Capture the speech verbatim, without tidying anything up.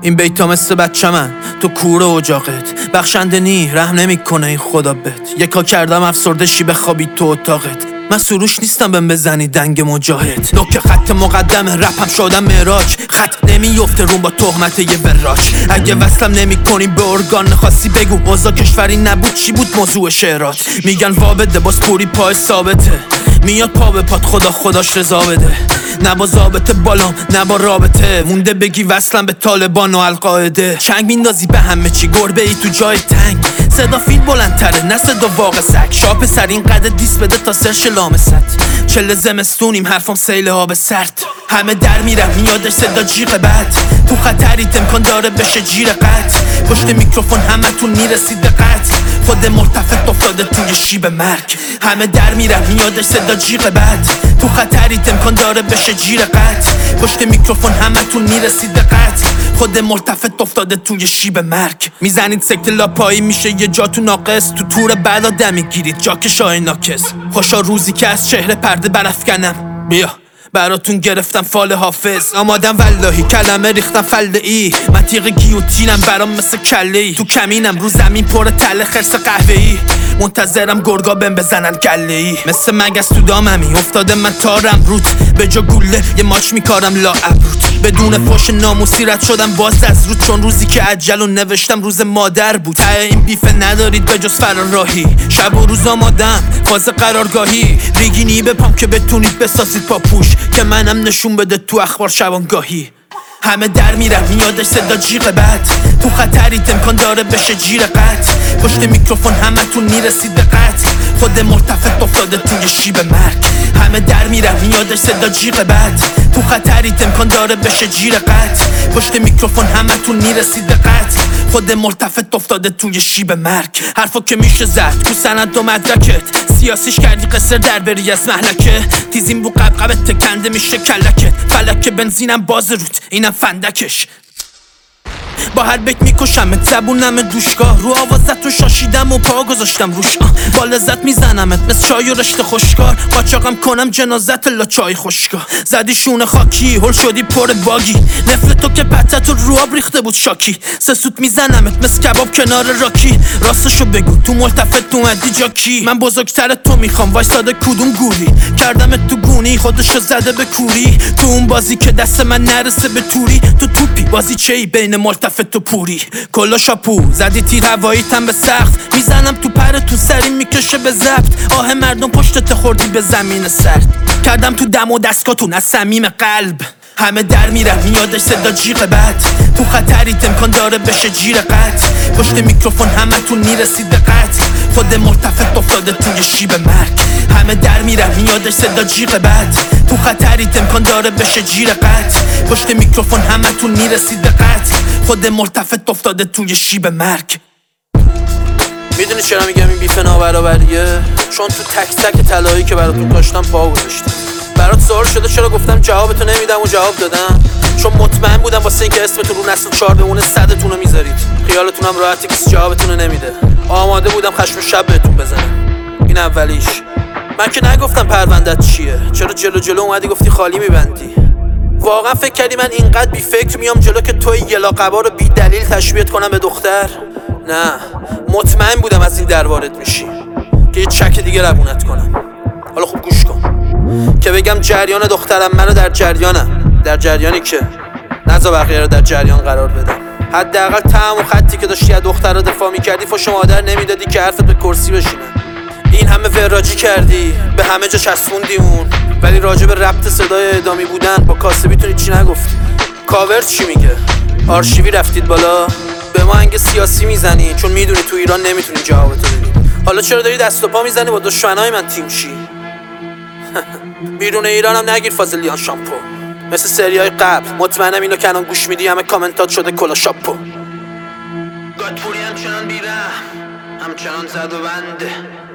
این بیتا مثل بچه من تو کوره اجاقت، بخشنده نی رحم نمی کنه این خدا بهت. یکا کردم افسرده شی بخوابی تو اتاقت، من سروش نیستم بهم بزنی دنگ مجاهد. نوک خط مقدمه رپم شدم معراج، خط نمیفته روم با تهمت یه وراج. اگه وصلم نمی کنی به ارگان نخواستی بگو اوضاع کشوری نبود چی بود موضوع شعرات. میگن وابده باز پوری پای ثابته، میاد پا به پات خدا خداش رضا بده. نه با ضابطه بالام نه با رابطه، مونده بگی وصلم به طالبان و القاعده. چنگ میندازی به همه چی گربه ای تو جای تنگ، صدا فیل بلندتره نه صدا واقع سگ. شاپ سر این قدر دیس بده تا سرش لامست، چله زمستونیم حرفم سیل آب سرد. همه در میرم میادش صدا جیغ بد، تو خطریت امکان داره بشه جیر قطع. پشت میکروفون همه تون میرسید به قطع، خود مرتفع افتاده توی شیب مرگ. همه در میرم میادش صدا جیغ بد، تو خطریت امکان داره بشه جیر قطع. پشت میکروفون همه تون میرسید به قطع، خود مرتفع افتاده توی شیب مرگ. میزنید سکت لاپایی میشه یه جا تو ناقص، تو تور بعد آدم میگیرید جا که شای ناکس. خوشا روزی که از چهره پرده برافکنم، بیا براتون گرفتم فال حافظ. آمادم والهی کلمه ریختم فله ای، من تیغ گیوتینم برام مثل کله ای. تو کمینم رو زمین پر تله خرس قهوه ای، منتظرم گرگا بهم بزنن کله ای. مثل مگس تو داممی افتاده من تارم روت، به جا گوله یه ماچ میکارم لا ابروت. بدون فوش ناموسی رد شدم باز از رود، چون روزی که عجل و نوشتم روز مادر بود. ته این بیفه ندارید به جز فرراهی، شب و روز آمادم فاز قرارگاهی. ریگینی بپام که بتونید بسازید پاپوش، که منم نشون بده تو اخبار شبانگاهی. همه در میرم میادش صدا جیغ بد، تو خطریت امکان داره بشه جیر قطع. پشت میکروفون همه تون میرسید به قطع، خود مرتفع افتاده توی شیب مرگ. همه در میرم میادش صدا جیغ بد، تو خطریت امکان داره بشه جیر قطع. پشت میکروفون همه تون میرسید به قطع، خود مرتفع افتاده توی شیب مرگ. حرفا که میشه زد تو سند و مدرکت، سیاسیش کردی قصر در بری از محلکه. تیزیم بو قبقبت تکنده میشه کلکت، فلک بنزینم باز روت اینم فندکش. با هر بیت میکشمت زبونم دوشگاه، رو آوازتون شاشیدم و پا گذاشتم روش. با لذت میزنمت مثل چای و رشته خوشکار، قاچاقم کنم جنازت لا چای خوشگاه. زدی شونه خاکی هل شدی پر باگی، نفل تو که پتت رو آب ریخته بود شاکی. سه سوت میزنمت مثل کباب کنار راکی، راستشو بگو تو ملتفت اومدی جا کی؟ من بزرگتر تو میخوام وایساده کدوم گولی، کردمت تو گونی خودشو زده به کوری. تو اون بازی که دست من نرسه به توری، تو توپی بازی چی بین ملتفت تو پوری. کلا شاپو زدی تیر هواییتم به سقف، میزنم تو پر تو سری میکشه به ضبط. آه مردم پشتت خوردی به زمین سرد، کردم تو دم و دستگاتون از صمیم قلب. همه در میرم میادش صدا جیغ بد، تو خطریت امکان داره بشه جیر قطع. پشت میکروفون همه تون میرسید به قطع، خود مرتفع افتاده توی شیب مرگ. همه در میرم میادش صدا جیغ بد، تو خطریت امکان داره بشه جیر قطع. پشت میکروفون همه تون میرسید به قطع، خود مرتفع افتاده توی شیب مرگ. میدونی چرا میگم این بیف نابرابریه؟ چون تو تک تک طلایی که براتون داشتم پا گذاشتم. برات سوال شده چرا گفتم جوابتو نمیدم و جواب دادم؟ چون مطمئن بودم واسه اینکه اسمتون رو نسل چهار بمونه صدتون رو میذارید. خیالتونم راحتی کسی جوابتون رو نمیده. آماده بودم خشم شب بهتون بزنم. این اولیش. من که نگفتم پروندت چیه، چرا جلو جلو اومدی گفتی خالی میبندی؟ واقعا فکر کردی من اینقدر بی فکر میام جلو که توی یلا قبا رو بی دلیل تشبیهت کنم به دختر؟ نه، مطمئن بودم از این در وارد میشی که یه چک دیگه روونت کنم. حالا خوب گوش کن که بگم جریان دخترم منو در جریانم، در جریانی که نذار بقیه رو در جریان قرار بدم. حداقل طعم و خطی که داشتی از دخترها دفاع میکردی فوش مادر نمیدادی که حرفت به کرسی بشینه. این همه وراجی کردی به همه جا چسبوندی اون، ولی راجع به ربط صدای اعدامی بودن با کاسبی تونی چی نگفتی. کاور چی میگه؟ آرشیوی رفتید بالا به ما انگ سیاسی میزنی چون میدونی تو ایران نمیتونی جوابتو بدی. حالا چرا داری دست و پا میزنی با دشمنای من تیم شی؟ بیرون ایرانم نگیر فازلیان شامپو مثل سریای قبل. مطمئنم اینو که الان گوش میدی همه کامنتات شده کلا شاپو. گادپوری همچنان بیره همچنان زد و بنده.